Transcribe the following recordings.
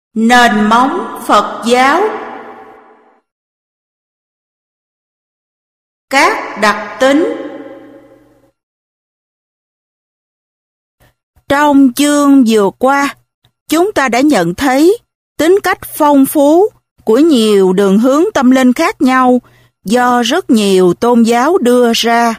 Nền móng Phật giáo. Các đặc tính. Trong chương vừa qua, chúng ta đã nhận thấy tính cách phong phú của nhiều đường hướng tâm linh khác nhau do rất nhiều tôn giáo đưa ra.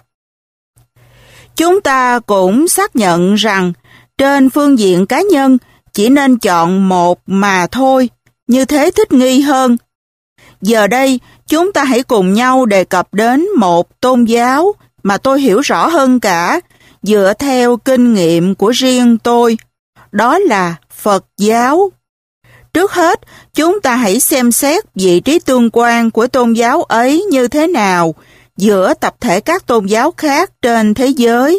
Chúng ta cũng xác nhận rằng trên phương diện cá nhân chỉ nên chọn một mà thôi, như thế thích nghi hơn. Giờ đây, chúng ta hãy cùng nhau đề cập đến một tôn giáo mà tôi hiểu rõ hơn cả, dựa theo kinh nghiệm của riêng tôi. Đó là Phật giáo. Trước hết, chúng ta hãy xem xét vị trí tương quan của tôn giáo ấy như thế nào giữa tập thể các tôn giáo khác trên thế giới.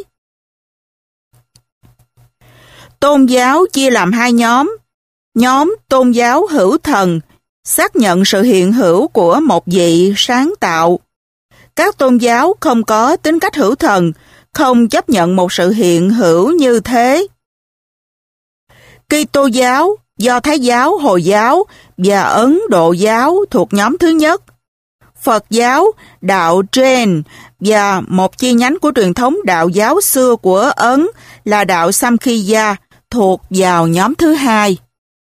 Tôn giáo chia làm hai nhóm. Nhóm tôn giáo hữu thần, xác nhận sự hiện hữu của một vị sáng tạo. Các tôn giáo không có tính cách hữu thần, không chấp nhận một sự hiện hữu như thế. Kitô giáo, Do Thái giáo, Hồi giáo và Ấn Độ giáo thuộc nhóm thứ nhất. Phật giáo, đạo Jain và một chi nhánh của truyền thống đạo giáo xưa của Ấn là đạo Samkhya thuộc vào nhóm thứ hai.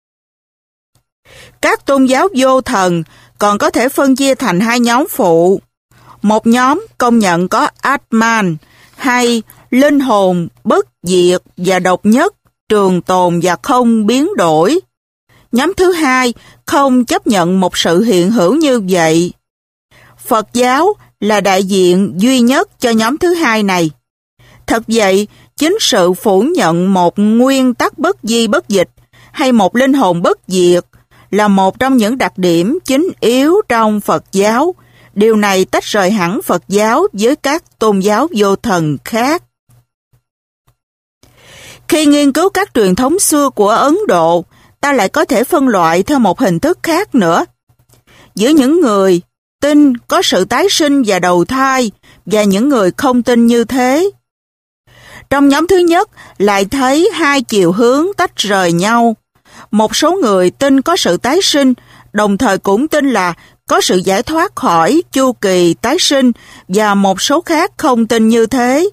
Các tôn giáo vô thần còn có thể phân chia thành hai nhóm phụ. Một nhóm công nhận có Atman hay linh hồn bất diệt và độc nhất, trường tồn và không biến đổi. Nhóm thứ hai không chấp nhận một sự hiện hữu như vậy. Phật giáo là đại diện duy nhất cho nhóm thứ hai này. Thật vậy, chính sự phủ nhận một nguyên tắc bất di bất dịch hay một linh hồn bất diệt là một trong những đặc điểm chính yếu trong Phật giáo. Điều này tách rời hẳn Phật giáo với các tôn giáo vô thần khác. Khi nghiên cứu các truyền thống xưa của Ấn Độ, ta lại có thể phân loại theo một hình thức khác nữa. Giữa những người tin có sự tái sinh và đầu thai và những người không tin như thế. Trong nhóm thứ nhất lại thấy hai chiều hướng tách rời nhau. Một số người tin có sự tái sinh, đồng thời cũng tin là có sự giải thoát khỏi chu kỳ tái sinh, và một số khác không tin như thế.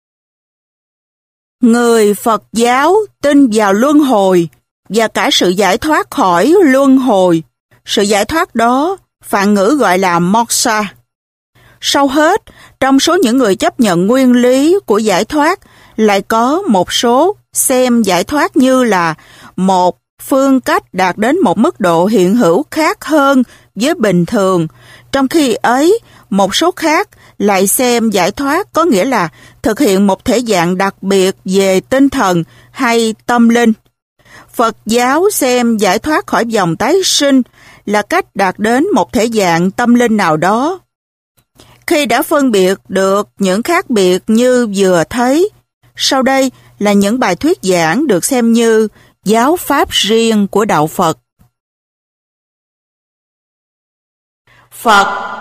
Người Phật giáo tin vào luân hồi và cả sự giải thoát khỏi luân hồi. Sự giải thoát đó Phạn ngữ gọi là moksha. Sau hết, trong số những người chấp nhận nguyên lý của giải thoát, lại có một số xem giải thoát như là một phương cách đạt đến một mức độ hiện hữu khác hơn với bình thường, trong khi ấy, một số khác lại xem giải thoát có nghĩa là thực hiện một thể dạng đặc biệt về tinh thần hay tâm linh. Phật giáo xem giải thoát khỏi vòng tái sinh là cách đạt đến một thể dạng tâm linh nào đó. Khi đã phân biệt được những khác biệt như vừa thấy, sau đây là những bài thuyết giảng được xem như giáo pháp riêng của đạo Phật. Phật.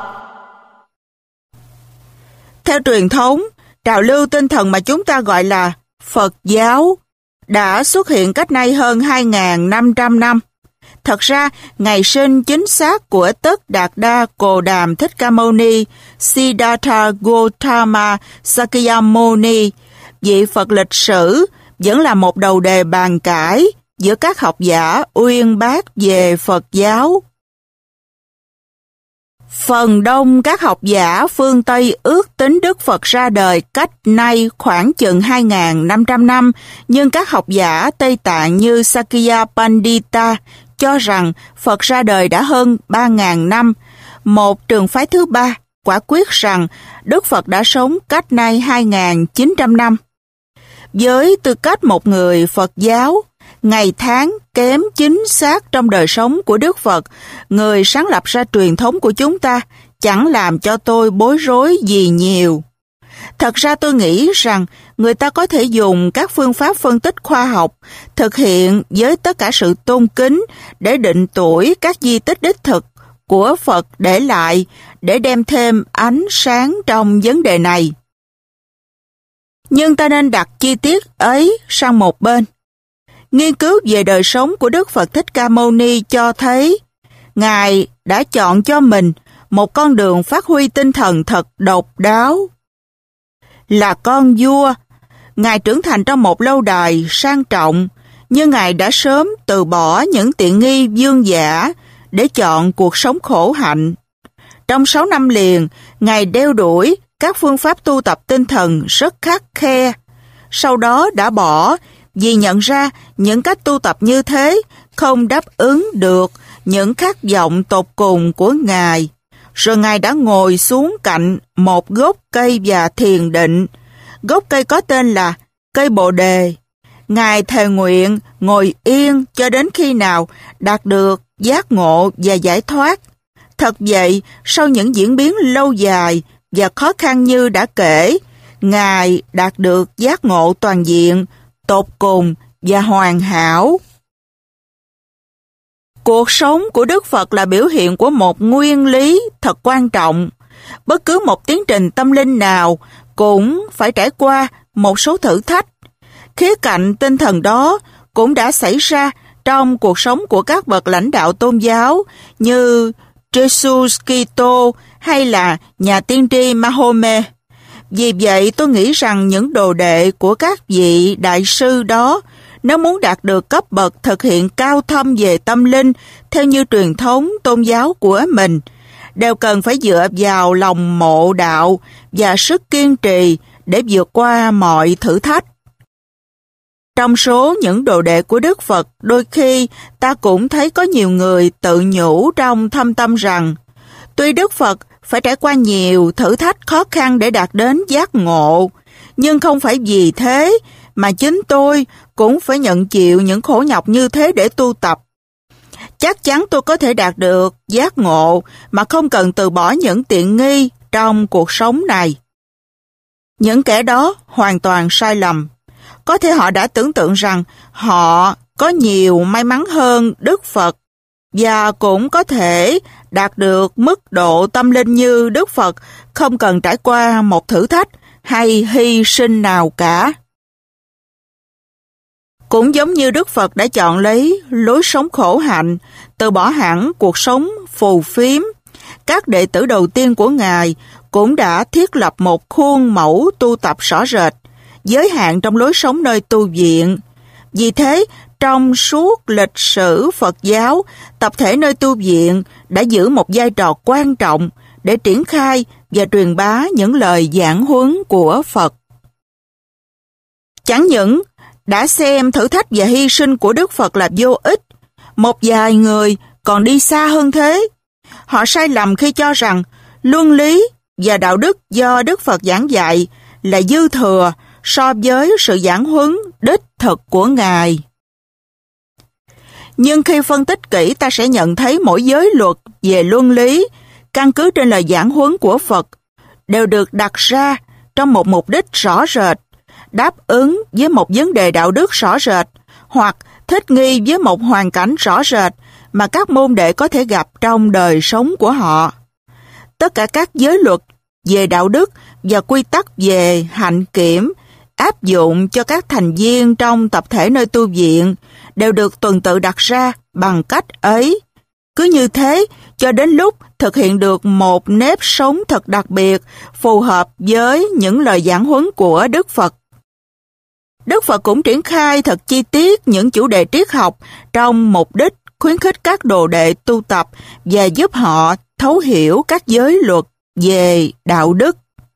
Theo truyền thống, trào lưu tinh thần mà chúng ta gọi là Phật giáo đã xuất hiện cách nay hơn 2.500 năm. Thật ra, ngày sinh chính xác của Tất Đạt Đa Cồ Đàm Thích Ca Mâu Ni, Siddhartha Gautama Sakyamuni, vị Phật lịch sử, vẫn là một đầu đề bàn cãi giữa các học giả uyên bác về Phật giáo. Phần đông các học giả phương Tây ước tính Đức Phật ra đời cách nay khoảng chừng 2.500 năm, nhưng các học giả Tây Tạng như Sakya Pandita cho rằng Phật ra đời đã hơn 3.000 năm. Một trường phái thứ ba quả quyết rằng Đức Phật đã sống cách nay 2.900 năm. Với tư cách một người Phật giáo, ngày tháng kém chính xác trong đời sống của Đức Phật, người sáng lập ra truyền thống của chúng ta, chẳng làm cho tôi bối rối gì nhiều. Thật ra tôi nghĩ rằng người ta có thể dùng các phương pháp phân tích khoa học, thực hiện với tất cả sự tôn kính để định tuổi các di tích đích thực của Phật để lại, để đem thêm ánh sáng trong vấn đề này. Nhưng ta nên đặt chi tiết ấy sang một bên. Nghiên cứu về đời sống của Đức Phật Thích Ca Mâu Ni cho thấy Ngài đã chọn cho mình một con đường phát huy tinh thần thật độc đáo. Là con vua, Ngài trưởng thành trong một lâu đài sang trọng, nhưng Ngài đã sớm từ bỏ những tiện nghi vương giả để chọn cuộc sống khổ hạnh. Trong 6 năm liền, Ngài đeo đuổi các phương pháp tu tập tinh thần rất khắt khe. Sau đó đã bỏ vì nhận ra những cách tu tập như thế không đáp ứng được những khát vọng tột cùng của Ngài. Rồi Ngài đã ngồi xuống cạnh một gốc cây và thiền định. Gốc cây có tên là cây Bồ Đề. Ngài thề nguyện ngồi yên cho đến khi nào đạt được giác ngộ và giải thoát. Thật vậy, sau những diễn biến lâu dài và khó khăn như đã kể, Ngài đạt được giác ngộ toàn diện, tột cùng và hoàn hảo. Cuộc sống của Đức Phật là biểu hiện của một nguyên lý thật quan trọng. Bất cứ một tiến trình tâm linh nào cũng phải trải qua một số thử thách. Khía cạnh tinh thần đó cũng đã xảy ra trong cuộc sống của các bậc lãnh đạo tôn giáo như Jesus Kitô hay là nhà tiên tri Mahomet. Vì vậy tôi nghĩ rằng những đồ đệ của các vị đại sư đó, nếu muốn đạt được cấp bậc thực hiện cao thâm về tâm linh theo như truyền thống tôn giáo của mình, đều cần phải dựa vào lòng mộ đạo và sức kiên trì để vượt qua mọi thử thách. Trong số những đồ đệ của Đức Phật, đôi khi ta cũng thấy có nhiều người tự nhủ trong thâm tâm rằng tuy Đức Phật phải trải qua nhiều thử thách khó khăn để đạt đến giác ngộ, nhưng không phải vì thế mà chính tôi cũng phải nhận chịu những khổ nhọc như thế để tu tập. Chắc chắn tôi có thể đạt được giác ngộ mà không cần từ bỏ những tiện nghi trong cuộc sống này. Những kẻ đó hoàn toàn sai lầm. Có thể họ đã tưởng tượng rằng họ có nhiều may mắn hơn Đức Phật và cũng có thể đạt được mức độ tâm linh như Đức Phật không cần trải qua một thử thách hay hy sinh nào cả. Cũng giống như Đức Phật đã chọn lấy lối sống khổ hạnh, từ bỏ hẳn cuộc sống phù phiếm, các đệ tử đầu tiên của Ngài cũng đã thiết lập một khuôn mẫu tu tập rõ rệt, giới hạn trong lối sống nơi tu viện. Vì thế, trong suốt lịch sử Phật giáo, tập thể nơi tu viện đã giữ một vai trò quan trọng để triển khai và truyền bá những lời giảng huấn của Phật. Chẳng những đã xem thử thách và hy sinh của Đức Phật là vô ích, một vài người còn đi xa hơn thế. Họ sai lầm khi cho rằng luân lý và đạo đức do Đức Phật giảng dạy là dư thừa so với sự giảng huấn đích thực của Ngài. Nhưng khi phân tích kỹ, ta sẽ nhận thấy mỗi giới luật về luân lý, căn cứ trên lời giảng huấn của Phật, đều được đặt ra trong một mục đích rõ rệt, đáp ứng với một vấn đề đạo đức rõ rệt, hoặc thích nghi với một hoàn cảnh rõ rệt mà các môn đệ có thể gặp trong đời sống của họ. Tất cả các giới luật về đạo đức và quy tắc về hạnh kiểm áp dụng cho các thành viên trong tập thể nơi tu viện đều được tuần tự đặt ra bằng cách ấy. Cứ như thế, cho đến lúc thực hiện được một nếp sống thật đặc biệt, phù hợp với những lời giảng huấn của Đức Phật. Đức Phật cũng triển khai thật chi tiết những chủ đề triết học trong mục đích khuyến khích các đồ đệ tu tập và giúp họ thấu hiểu các giới luật về đạo đức.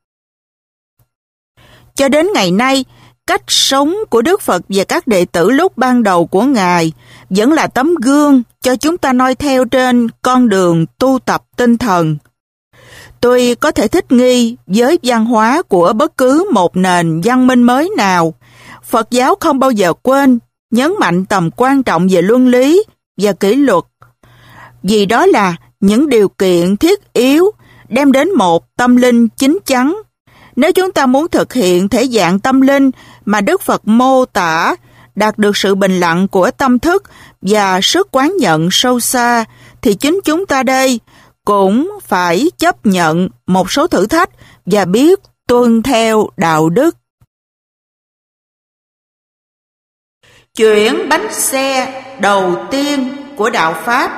Cho đến ngày nay, cách sống của Đức Phật và các đệ tử lúc ban đầu của Ngài vẫn là tấm gương cho chúng ta noi theo trên con đường tu tập tinh thần. Tuy có thể thích nghi với văn hóa của bất cứ một nền văn minh mới nào, Phật giáo không bao giờ quên nhấn mạnh tầm quan trọng về luân lý và kỷ luật, vì đó là những điều kiện thiết yếu đem đến một tâm linh chín chắn. Nếu chúng ta muốn thực hiện thể dạng tâm linh mà Đức Phật mô tả, đạt được sự bình lặng của tâm thức và sức quán nhận sâu xa, thì chính chúng ta đây cũng phải chấp nhận một số thử thách và biết tuân theo đạo đức. Chuyển bánh xe đầu tiên của đạo Pháp.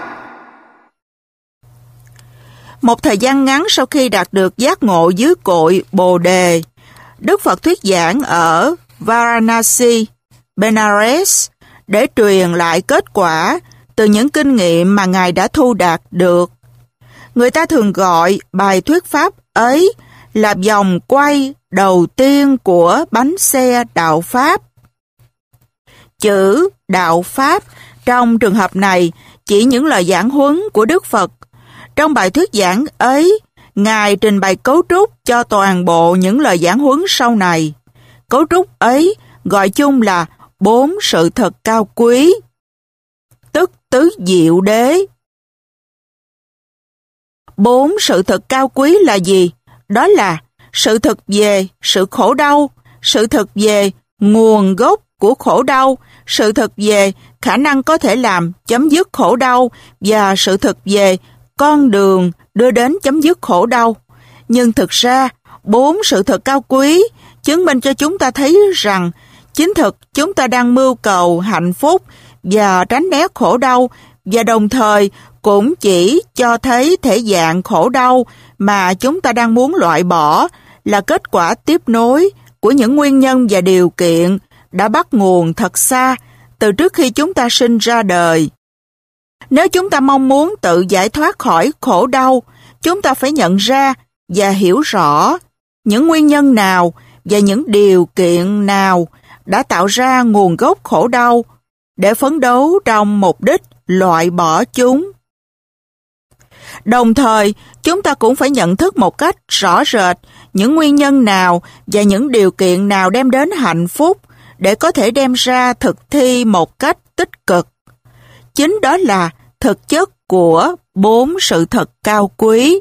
Một thời gian ngắn sau khi đạt được giác ngộ dưới cội Bồ Đề, Đức Phật thuyết giảng ở Varanasi, Benares để truyền lại kết quả từ những kinh nghiệm mà Ngài đã thu đạt được. Người ta thường gọi bài thuyết pháp ấy là vòng quay đầu tiên của bánh xe đạo Pháp. Chữ đạo Pháp trong trường hợp này chỉ những lời giảng huấn của Đức Phật. Trong bài thuyết giảng ấy, Ngài trình bày cấu trúc cho toàn bộ những lời giảng huấn sau này. Cấu trúc ấy gọi chung là 4 sự thật cao quý, tức tứ diệu đế. 4 sự thật cao quý là gì? Đó là sự thật về sự khổ đau, sự thật về nguồn gốc của khổ đau, sự thật về khả năng có thể làm chấm dứt khổ đau và sự thật về con đường đưa đến chấm dứt khổ đau. Nhưng thực ra, 4 sự thật cao quý chứng minh cho chúng ta thấy rằng chính thực chúng ta đang mưu cầu hạnh phúc và tránh né khổ đau, và đồng thời cũng chỉ cho thấy thể dạng khổ đau mà chúng ta đang muốn loại bỏ là kết quả tiếp nối của những nguyên nhân và điều kiện đã bắt nguồn thật xa từ trước khi chúng ta sinh ra đời. Nếu chúng ta mong muốn tự giải thoát khỏi khổ đau, chúng ta phải nhận ra và hiểu rõ những nguyên nhân nào và những điều kiện nào đã tạo ra nguồn gốc khổ đau để phấn đấu trong mục đích loại bỏ chúng. Đồng thời, chúng ta cũng phải nhận thức một cách rõ rệt những nguyên nhân nào và những điều kiện nào đem đến hạnh phúc để có thể đem ra thực thi một cách tích cực. Chính đó là thực chất của 4 sự thật cao quý.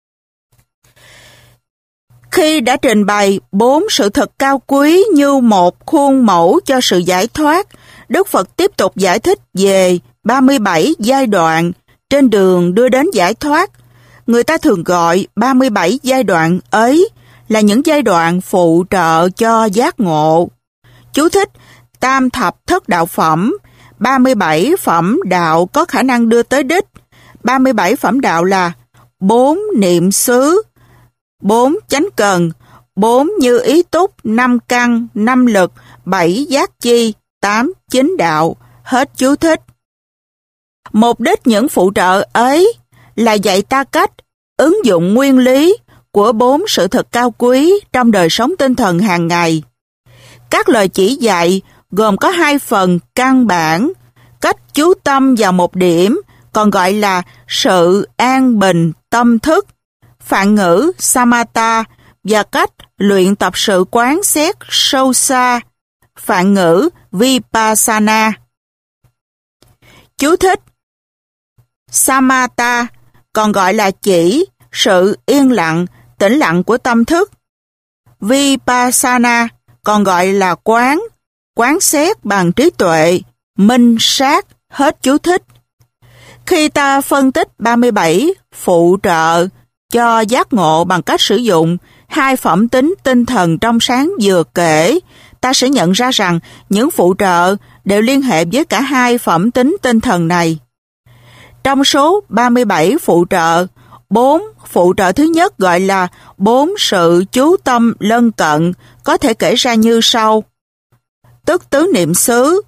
Khi đã trình bày 4 sự thật cao quý như một khuôn mẫu cho sự giải thoát, Đức Phật tiếp tục giải thích về 37 giai đoạn trên đường đưa đến giải thoát. Người ta thường gọi 37 giai đoạn ấy là những giai đoạn phụ trợ cho giác ngộ. Chú thích: Tam thập thất đạo phẩm, 37 phẩm đạo có khả năng đưa tới đích. 37 phẩm đạo là 4 niệm xứ, 4 chánh cần, 4 như ý túc, 5 căn, 5 lực, 7 giác chi, 8 chính đạo. Hết chú thích. Mục đích những phụ trợ ấy là dạy ta cách ứng dụng nguyên lý của 4 sự thật cao quý trong đời sống tinh thần hàng ngày. Các lời chỉ dạy gồm có 2 phần căn bản: cách chú tâm vào một điểm, còn gọi là sự an bình tâm thức, phạn ngữ samatha, và cách luyện tập sự quán xét sâu xa, phạn ngữ vipassana. Chú thích: Samatha còn gọi là chỉ sự yên lặng, tĩnh lặng của tâm thức. Vipassana còn gọi là quán xét bằng trí tuệ, minh sát. Hết chú thích. Khi ta phân tích 37 phụ trợ cho giác ngộ bằng cách sử dụng 2 phẩm tính tinh thần trong sáng vừa kể, ta sẽ nhận ra rằng những phụ trợ đều liên hệ với cả 2 phẩm tính tinh thần này. Trong số 37 phụ trợ, 4 phụ trợ thứ nhất gọi là 4 sự chú tâm lân cận có thể kể ra như sau. Tức tứ niệm xứ.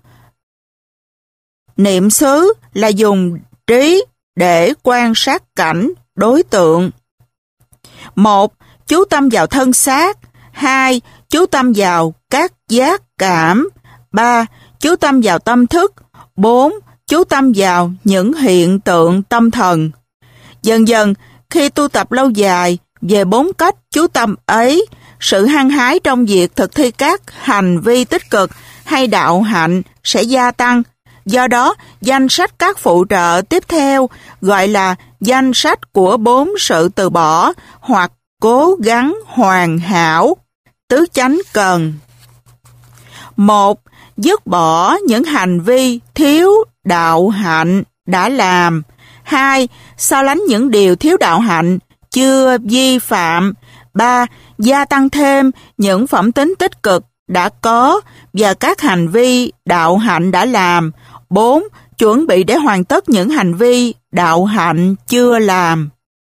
Niệm xứ là dùng trí để quan sát cảnh, đối tượng. 1. Chú tâm vào thân xác. 2. Chú tâm vào các giác cảm. 3. Chú tâm vào tâm thức. 4. Chú tâm vào những hiện tượng tâm thần. Dần dần, khi tu tập lâu dài về 4 cách chú tâm ấy, sự hăng hái trong việc thực thi các hành vi tích cực hay đạo hạnh sẽ gia tăng. Do đó, danh sách các phụ trợ tiếp theo gọi là danh sách của 4 sự từ bỏ hoặc cố gắng hoàn hảo, tứ chánh cần. 1. Dứt bỏ những hành vi thiếu đạo hạnh đã làm. 2. Xa lánh những điều thiếu đạo hạnh chưa vi phạm. 3. Gia tăng thêm những phẩm tính tích cực đã có và các hành vi đạo hạnh đã làm. 4. Chuẩn bị để hoàn tất những hành vi đạo hạnh chưa làm.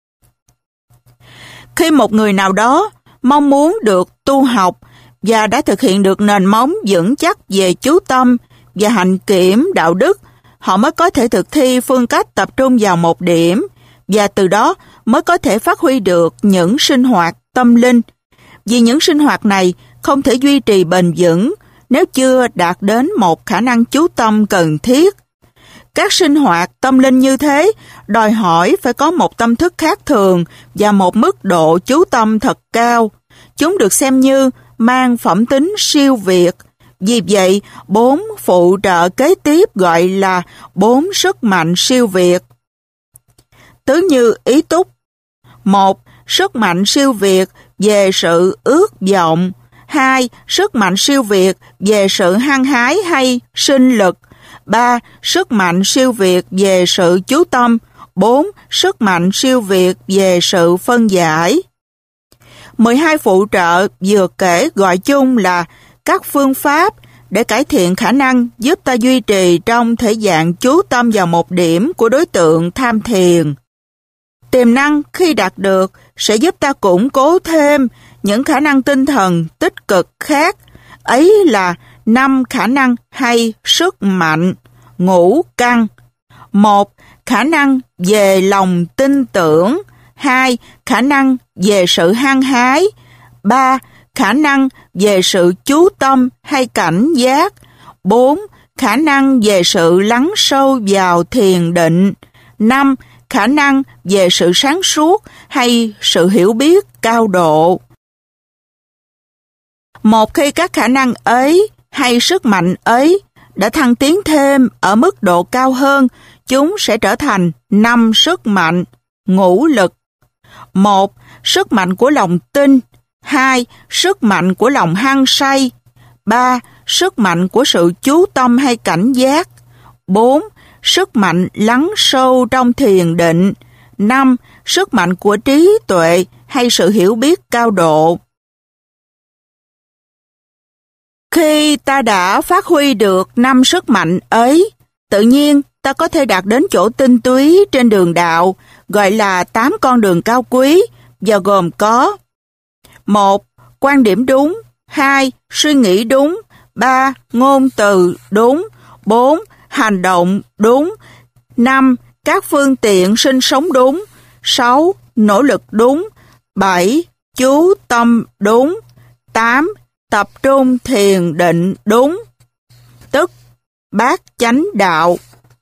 Khi một người nào đó mong muốn được tu học và đã thực hiện được nền móng vững chắc về chú tâm và hạnh kiểm đạo đức, họ mới có thể thực thi phương cách tập trung vào một điểm và từ đó mới có thể phát huy được những sinh hoạt tâm linh. Vì những sinh hoạt này không thể duy trì bền vững nếu chưa đạt đến một khả năng chú tâm cần thiết. Các sinh hoạt tâm linh như thế đòi hỏi phải có một tâm thức khác thường và một mức độ chú tâm thật cao. Chúng được xem như mang phẩm tính siêu việt. Vì vậy, 4 phụ trợ kế tiếp gọi là 4 sức mạnh siêu việt. Tứ như ý túc. 1. Sức mạnh siêu việt về sự ước vọng. 2. Sức mạnh siêu việt về sự hăng hái hay sinh lực. 3. Sức mạnh siêu việt về sự chú tâm. 4. Sức mạnh siêu việt về sự phân giải. 12 phụ trợ vừa kể gọi chung là các phương pháp để cải thiện khả năng giúp ta duy trì trong thể dạng chú tâm vào một điểm của đối tượng tham thiền. Tiềm năng khi đạt được sẽ giúp ta củng cố thêm những khả năng tinh thần tích cực khác, ấy là 5 khả năng hay sức mạnh, ngũ căn. 1. Khả năng về lòng tin tưởng. 2. Khả năng về sự hăng hái. 3. Khả năng về sự chú tâm hay cảnh giác. 4. Khả năng về sự lắng sâu vào thiền định. 5. Khả năng về sự sáng suốt hay sự hiểu biết cao độ. Một khi các khả năng ấy hay sức mạnh ấy đã thăng tiến thêm ở mức độ cao hơn, chúng sẽ trở thành 5 sức mạnh, ngũ lực. 1. Sức mạnh của lòng tin. 2. Sức mạnh của lòng hăng say. 3. Sức mạnh của sự chú tâm hay cảnh giác. 4. Sức mạnh lắng sâu trong thiền định. 5. Sức mạnh của trí tuệ hay sự hiểu biết cao độ. Khi ta đã phát huy được 5 sức mạnh ấy, tự nhiên ta có thể đạt đến chỗ tinh túy trên đường đạo, gọi là 8 con đường cao quý, và gồm có: 1. Quan điểm đúng. 2. Suy nghĩ đúng. 3. Ngôn từ đúng. 4. Hành động đúng. 5. Các phương tiện sinh sống đúng. 6. Nỗ lực đúng. 7. Chú tâm đúng. 8. Tập trung thiền định đúng, tức bát chánh đạo.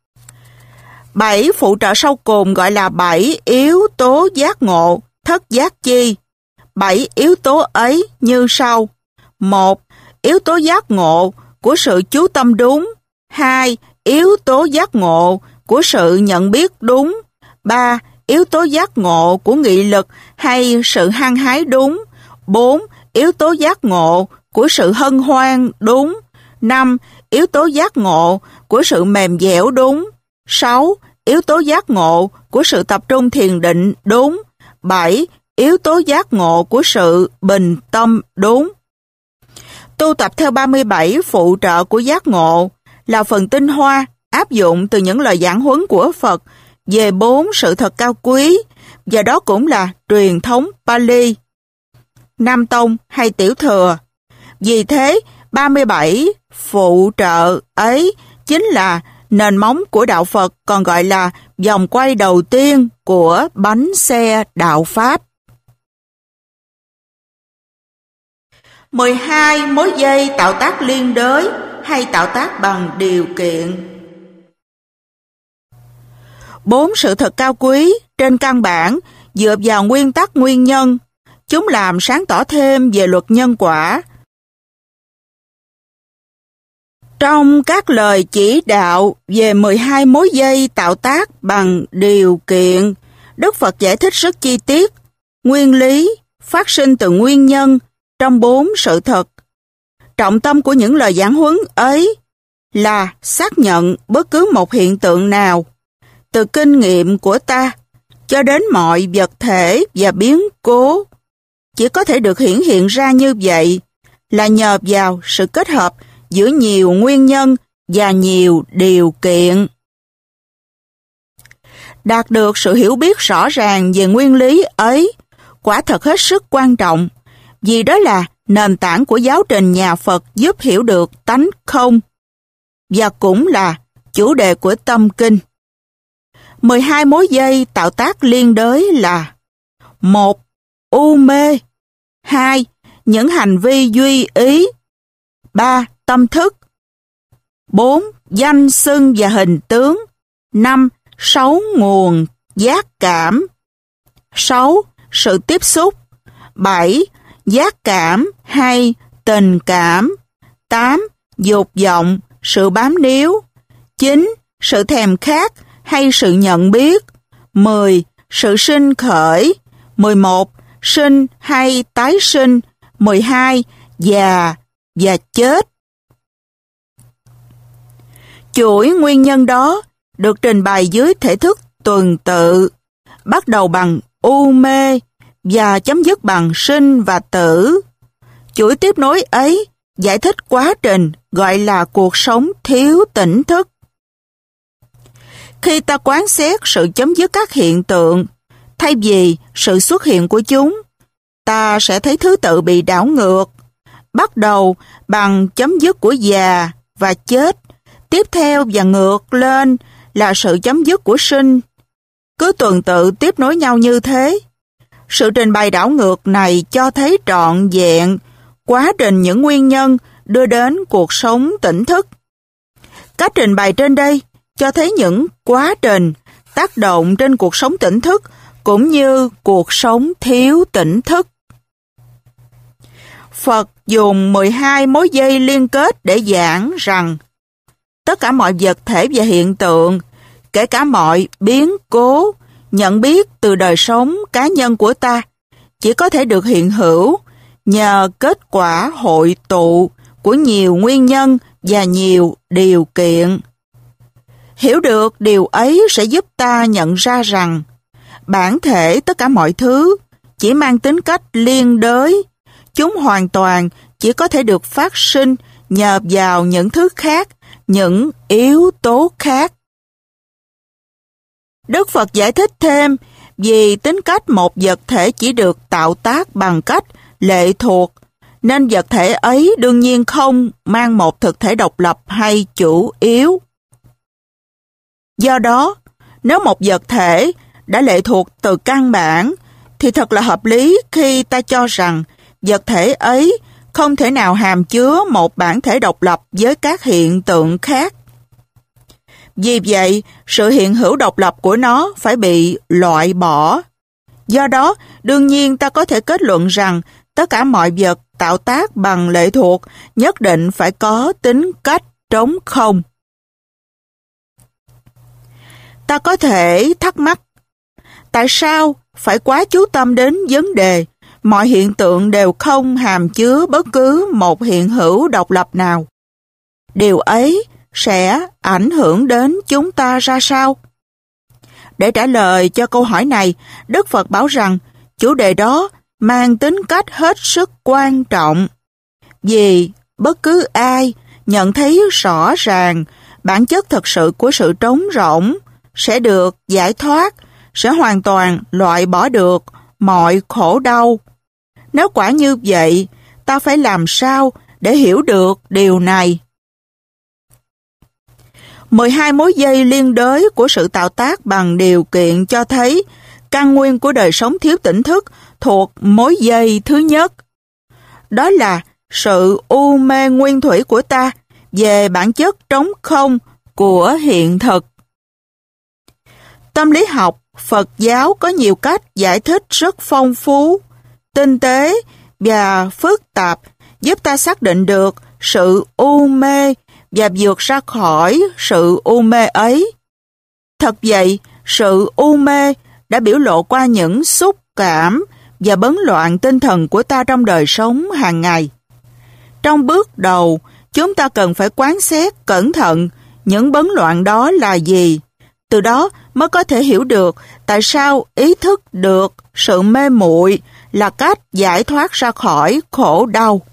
7 phụ trợ sau cùng gọi là 7 yếu tố giác ngộ, thất giác chi. 7 yếu tố ấy như sau: 1. Yếu tố giác ngộ của sự chú tâm đúng. 2. Yếu tố giác ngộ của sự nhận biết đúng. 3. Yếu tố giác ngộ của nghị lực hay sự hăng hái đúng. 4. Yếu tố giác ngộ của sự hân hoan đúng. 5. Yếu tố giác ngộ của sự mềm dẻo đúng. 6. Yếu tố giác ngộ của sự tập trung thiền định đúng. 7. Yếu tố giác ngộ của sự bình tâm đúng. Tu tập theo 37 phụ trợ của giác ngộ là phần tinh hoa áp dụng từ những lời giảng huấn của Phật về 4 sự thật cao quý, và đó cũng là truyền thống Pali, Nam Tông hay Tiểu Thừa. Vì thế, 37 phụ trợ ấy chính là nền móng của đạo Phật, còn gọi là vòng quay đầu tiên của bánh xe đạo Pháp. 12 mối dây tạo tác liên đới hay tạo tác bằng điều kiện. 4 sự thật cao quý trên căn bản dựa vào nguyên tắc nguyên nhân. Chúng làm sáng tỏ thêm về luật nhân quả. Trong các lời chỉ đạo về 12 mối dây tạo tác bằng điều kiện, Đức Phật giải thích rất chi tiết nguyên lý phát sinh từ nguyên nhân trong 4 sự thật. Trọng tâm của những lời giảng huấn ấy là xác nhận bất cứ một hiện tượng nào, từ kinh nghiệm của ta cho đến mọi vật thể và biến cố, chỉ có thể được hiển hiện ra như vậy là nhờ vào sự kết hợp giữa nhiều nguyên nhân và nhiều điều kiện. Đạt được sự hiểu biết rõ ràng về nguyên lý ấy quả thật hết sức quan trọng, vì đó là nền tảng của giáo trình nhà Phật giúp hiểu được tánh không, và cũng là chủ đề của tâm kinh. 12 mối dây tạo tác liên đới là: 1. U mê. 2. Những hành vi duy ý. 3. Tâm thức. 4. Danh xưng và hình tướng. 5. 6 nguồn giác cảm. 6. Sự tiếp xúc. 7. Giác cảm hay tình cảm. 8. Dục vọng, sự bám níu. 9. Sự thèm khát hay sự nhận biết. 10. Sự sinh khởi. 11. Sinh hay tái sinh. 12. Già và chết. Chuỗi nguyên nhân đó được trình bày dưới thể thức tuần tự, bắt đầu bằng u mê và chấm dứt bằng sinh và tử. Chuỗi tiếp nối ấy giải thích quá trình gọi là cuộc sống thiếu tỉnh thức. Khi ta quán xét sự chấm dứt các hiện tượng, thay vì sự xuất hiện của chúng, ta sẽ thấy thứ tự bị đảo ngược, bắt đầu bằng chấm dứt của già và chết, tiếp theo và ngược lên là sự chấm dứt của sinh. Cứ tuần tự tiếp nối nhau như thế. Sự trình bày đảo ngược này cho thấy trọn vẹn quá trình những nguyên nhân đưa đến cuộc sống tỉnh thức. Cách trình bày trên đây cho thấy những quá trình tác động trên cuộc sống tỉnh thức cũng như cuộc sống thiếu tỉnh thức. Phật dùng 12 mối dây liên kết để giảng rằng tất cả mọi vật thể và hiện tượng, kể cả mọi biến cố, nhận biết từ đời sống cá nhân của ta, chỉ có thể được hiện hữu nhờ kết quả hội tụ của nhiều nguyên nhân và nhiều điều kiện. Hiểu được điều ấy sẽ giúp ta nhận ra rằng bản thể tất cả mọi thứ chỉ mang tính cách liên đới. Chúng hoàn toàn chỉ có thể được phát sinh nhờ vào những thứ khác, những yếu tố khác. Đức Phật giải thích thêm vì tính cách một vật thể chỉ được tạo tác bằng cách lệ thuộc, nên vật thể ấy đương nhiên không mang một thực thể độc lập hay chủ yếu. Do đó, nếu một vật thể đã lệ thuộc từ căn bản, thì thật là hợp lý khi ta cho rằng vật thể ấy không thể nào hàm chứa một bản thể độc lập với các hiện tượng khác. Vì vậy, sự hiện hữu độc lập của nó phải bị loại bỏ. Do đó, đương nhiên ta có thể kết luận rằng tất cả mọi vật tạo tác bằng lệ thuộc nhất định phải có tính cách trống không. Ta có thể thắc mắc, tại sao phải quá chú tâm đến vấn đề mọi hiện tượng đều không hàm chứa bất cứ một hiện hữu độc lập nào? Điều ấy sẽ ảnh hưởng đến chúng ta ra sao? Để trả lời cho câu hỏi này, Đức Phật bảo rằng chủ đề đó mang tính cách hết sức quan trọng, vì bất cứ ai nhận thấy rõ ràng bản chất thật sự của sự trống rỗng sẽ được giải thoát, sẽ hoàn toàn loại bỏ được mọi khổ đau. Nếu quả như vậy, ta phải làm sao để hiểu được điều này? 12 mối dây liên đới của sự tạo tác bằng điều kiện cho thấy căn nguyên của đời sống thiếu tỉnh thức thuộc mối dây thứ nhất. Đó là sự u mê nguyên thủy của ta về bản chất trống không của hiện thực. Tâm lý học Phật giáo có nhiều cách giải thích rất phong phú, tinh tế và phức tạp giúp ta xác định được sự u mê và vượt ra khỏi sự u mê ấy. Thật vậy, sự u mê đã biểu lộ qua những xúc cảm và bấn loạn tinh thần của ta trong đời sống hàng ngày. Trong bước đầu, chúng ta cần phải quán xét cẩn thận những bấn loạn đó là gì. Từ đó mới có thể hiểu được tại sao ý thức được sự mê muội là cách giải thoát ra khỏi khổ đau.